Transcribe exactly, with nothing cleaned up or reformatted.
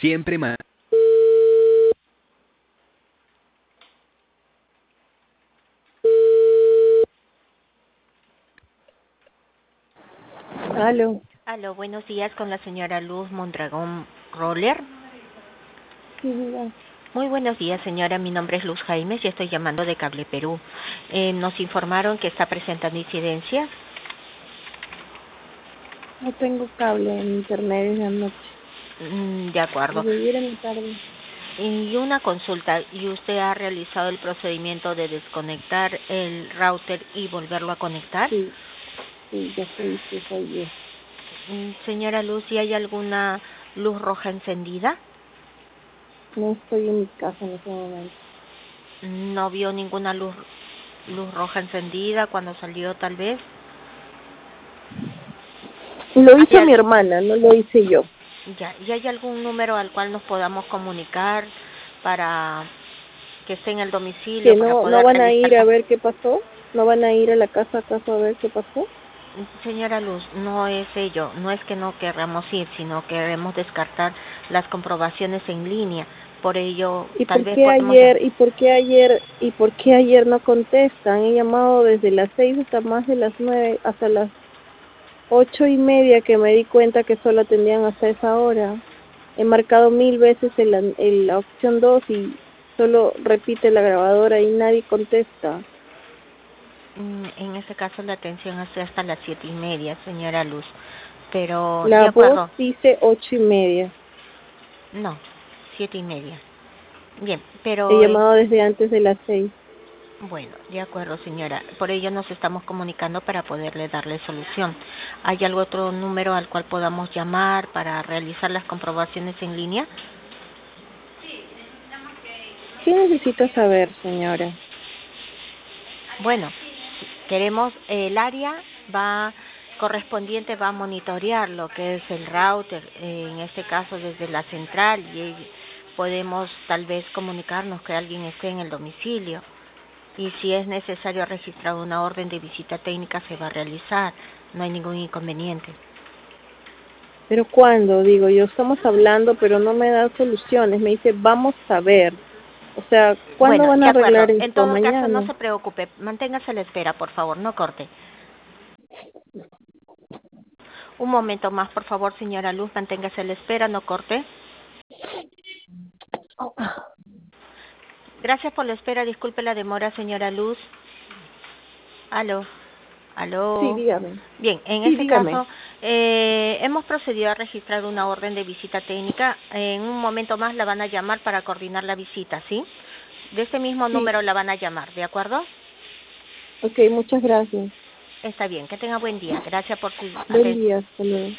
Siempre más. Aló. Aló, buenos días con la señora Luz Mondragón Roller. Sí, diga. Muy buenos días, señora. Mi nombre es Luz Jaimes y estoy llamando de Cable Perú. Eh, nos informaron que está presentando incidencias. No tengo cable en internet desde anoche. Mm, de acuerdo. Desde ayer en la tarde. Y una consulta. ¿Y usted ha realizado el procedimiento de desconectar el router y volverlo a conectar? Sí, sí, ya se hizo eso ayer. Mm, señora Luz, ¿y hay alguna luz roja encendida? No estoy en mi casa en ese momento. ¿No vio ninguna luz, luz roja encendida cuando salió, tal vez? Lo ¿Hay hizo mi al- hermana, no lo hice yo. Ya, ¿y hay algún número al cual nos podamos comunicar para que esté en el domicilio ¿Que para no, no poder van a realizar? ir a com- ver qué pasó? ¿No van a ir a la casa acaso a ver qué pasó? Señora Luz, no es ello, no es que no querramos ir, sino queremos descartar las comprobaciones en línea. Por ello, ¿Y tal por vez qué podemos ya. ayer, y por qué ayer, y por qué ayer no contestan? He llamado desde las seis hasta más de las nueve, hasta las ocho y media que me di cuenta que solo atendían hasta esa hora. He marcado mil veces el, an- el- la opción dos y solo repite la grabadora y nadie contesta. Mm, En este caso la atención hace hasta las siete y media, señora Luz. Pero, de La voz acuerdo, dice ocho y media. no, siete y media. Bien, He pero eh, llamado desde antes de las seis. bueno, de acuerdo, señora. Por ello nos estamos comunicando para poderle darle solución. ¿Hay algún otro número al cual podamos llamar para realizar las comprobaciones en línea? ¿Qué necesita saber, señora? Bueno, queremos, el área va correspondiente va a monitorear lo que es el router, eh, en este caso desde la central, y podemos tal vez comunicarnos que alguien esté en el domicilio. Y si es necesario registrar una orden de visita técnica, se va a realizar. No hay ningún inconveniente. ¿Pero cuándo? Digo, yo estamos hablando, pero no me da soluciones. Me dice, vamos a ver. O sea, ¿cuándo Bueno, van de a acuerdo. arreglar En esto? todo caso, no Mañana. se preocupe. Manténgase a la espera, por favor. No corte. Un momento más, por favor, señora Luz. Manténgase a la espera. No corte. Gracias por la espera. Disculpe la demora, señora Luz. Aló. Sí, Aló. dígame. Bien, en Sí, este dígame. caso, eh, hemos procedido a registrar una orden de visita técnica. En un momento más la van a llamar para coordinar la visita, ¿sí? De este mismo Sí. número la van a llamar, ¿de acuerdo? Ok, muchas gracias. Está bien, que tenga buen día. Gracias por su Buen atención. día, hasta luego.